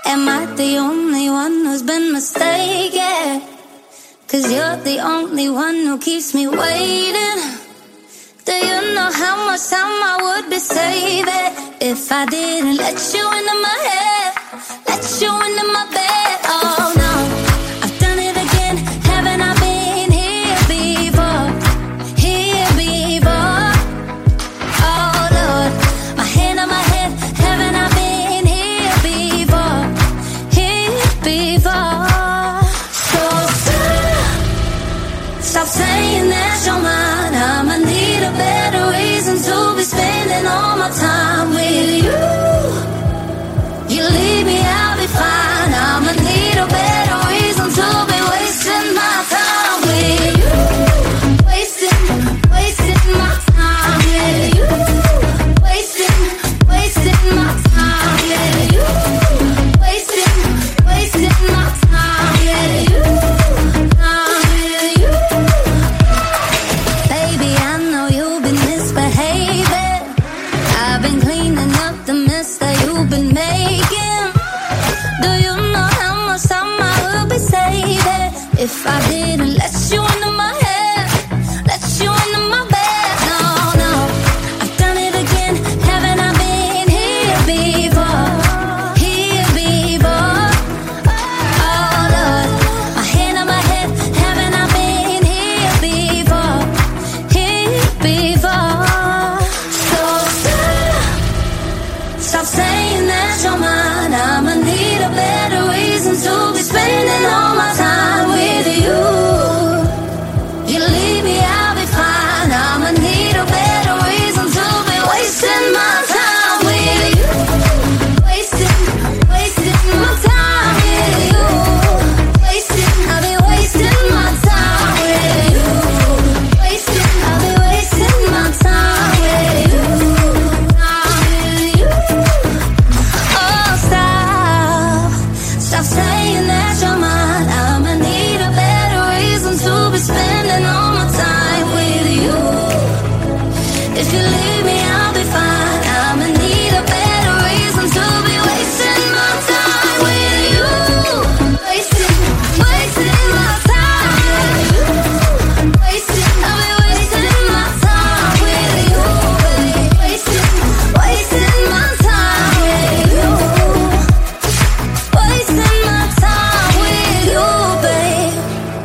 Am I the only one who's been mistaken? 'Cause you're the only one who keeps me waiting. Do you know how much time I would be saving if I didn't let you into my head, let you into my bed? Oh no, I've done it again. Haven't I been here before? Here before. Oh Lord, my hand on my head. Haven't I been here before? Here before. So stop saying that you're mine. I'ma need a better reason to be spending all my time with you. You leave me, I'll be fine. I'ma need a better reason to be wasting my time with you. Wasting my time with you. Wasting my time with you. Wasting my time with you. Baby, I know you've been misbehaving. I've been cleaning up the mess that you've been making. Do you know how much time I would be saving if I didn't let you into my head, let you into my bed? No, no, I've done it again. Haven't I been here before? Here before. Oh Lord, my hand on my head. Haven't I been here before? Here before. So stop saying that you're mine. I'ma need a better reason to be spending all my time with you. You leave me, I'll be fine. I'ma need a better reason to be wasting my time with you. Wasting my time with you. I'll be wasting my time with you. I'll be wasting my time with you. Oh, stop saying that you're mine. I'ma need a better reason to be spending all my time with you. If you leave me, I'll be fine. I'ma need a better reason to be wasting my time with you. Wasting my time with you. I'll be wasting my time with you. Wasting my time with you. Wasting my time with you, babe.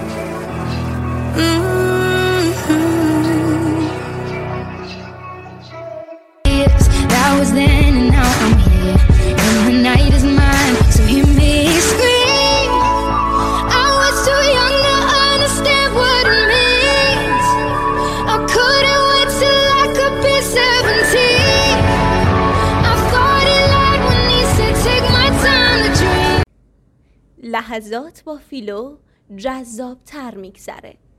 Yes, that was then and now I'm here, and the night is mine, so hear me scream. I was too young to understand what it means. I couldn't wait till I could be 17. I thought it like when he said take my time to dream. لحظات با فیلو جذاب تر میگذره.